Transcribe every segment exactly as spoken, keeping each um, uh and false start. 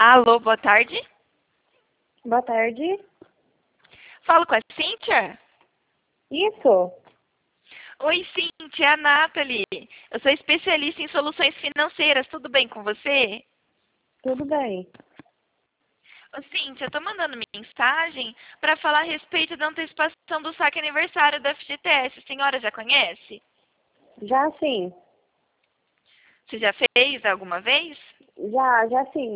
Alô, boa tarde. Boa tarde. Falo com a Cíntia? Isso. Oi, Cíntia, é a Nathalie. Eu sou especialista em soluções financeiras. Tudo bem com você? Tudo bem. Ô, Cíntia, eu tô mandando mensagem para falar a respeito da antecipação do saque aniversário da F G T S. A senhora já conhece? Já sim. Você já fez alguma vez? Já, já sim.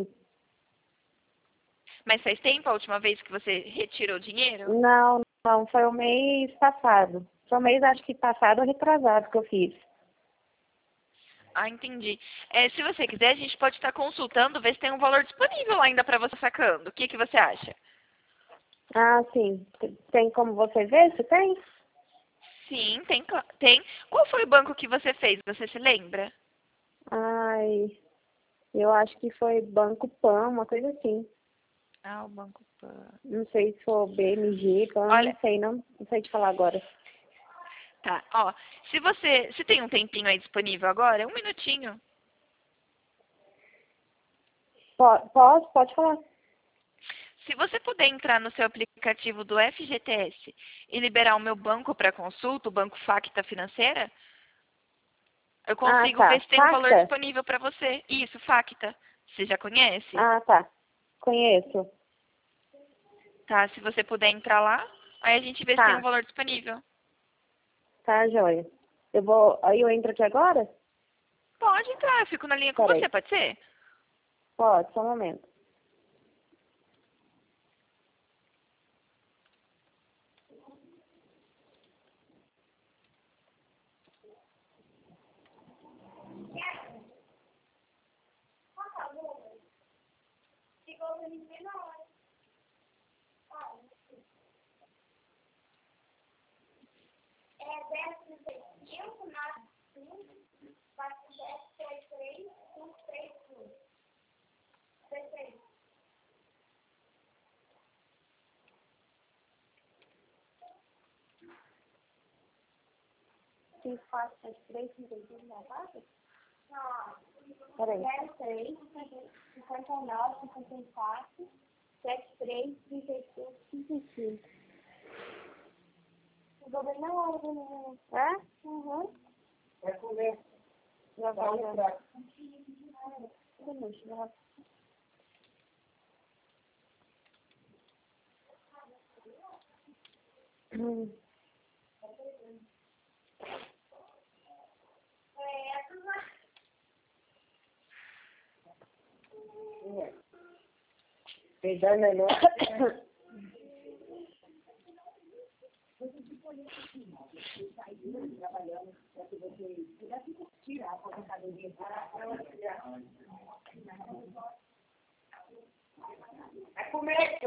Mas faz tempo a última vez que você retirou o dinheiro? Não, não, foi o mês passado. Foi o mês, acho que passado ou retrasado que eu fiz. Ah, entendi. É, se você quiser, a gente pode estar consultando, ver se tem um valor disponível lá ainda para você sacando. O que, que você acha? Ah, sim. Tem como você ver se tem? Sim, tem, cla- tem. Qual foi o banco que você fez? Você se lembra? Ai, eu acho que foi Banco Pan, uma coisa assim. Ah, o Banco Pan. Não sei se for B M G, Pan, Olha, não sei, não, não sei te falar agora. tá, ó. Se você, se tem um tempinho aí disponível agora, um minutinho. Po- Posso? Pode falar. Se você puder entrar no seu aplicativo do F G T S e liberar o meu banco para consulta, o Banco Facta Financeira, eu Ah, consigo ver tá. se tem um valor Facta? disponível para você. Isso, Facta. Você já conhece? Ah, tá. Conheço. Tá, se você puder entrar lá, aí a gente vê se tem um Tá, valor disponível. tá, joia. Eu vou. Aí eu entro aqui agora? Pode entrar, eu fico na linha com você, Peraí. pode ser? Pode, só um momento. cinco, quatro, sete, três, cinco, cinco, não passa? Peraí. zero três, cinquenta e nove, cinquenta e quatro, setenta e três, trinta e cinco, trinta e cinco. Eu vou bem na hora, né? É? Uhum. Vai comer. Já vai, já. Hum. Pegando a nossa. É comer.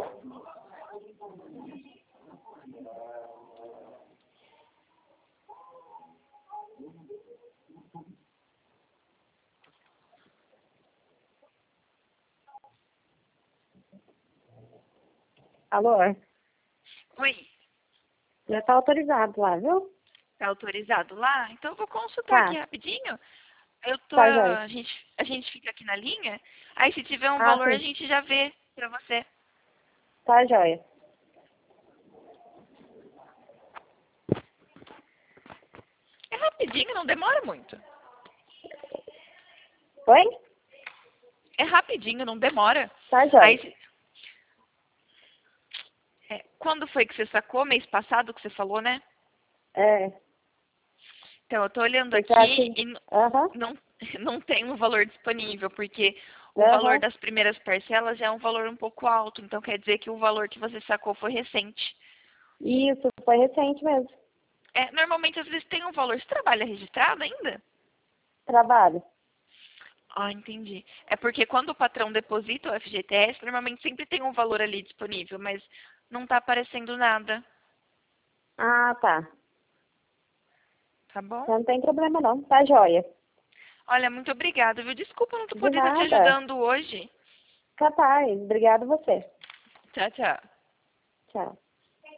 Alô? Oi, Já tá autorizado lá, viu? tá autorizado lá? Então eu vou consultar aqui Tá, rapidinho. Eu tô, tá, joia. a gente, a gente fica aqui na linha. Aí se tiver um Ah, valor a sim. gente já vê pra você. Tá, joia. É rapidinho, não demora muito. Oi? É rapidinho, não demora. Tá, Aí, joia. se- é, quando foi que você sacou? Mês passado que você falou, né? É. Então eu tô olhando Você acha aqui que... e n- Aham, não, não tem um valor disponível, porque o valor aham. das primeiras parcelas já é um valor um pouco alto. Então quer dizer que o valor que você sacou foi recente. Isso, foi recente mesmo. É, normalmente às vezes tem um valor. Você trabalha registrado ainda? Trabalho. Ah, entendi. É porque quando o patrão deposita o F G T S, normalmente sempre tem um valor ali disponível, mas não está aparecendo nada, Ah, tá. tá bom? Não tem problema não. Tá, joia. Olha, muito obrigada, viu? Desculpa não tô De podendo te nada. ajudando hoje. Capaz. Obrigada a você. Tchau, tchau. Tchau.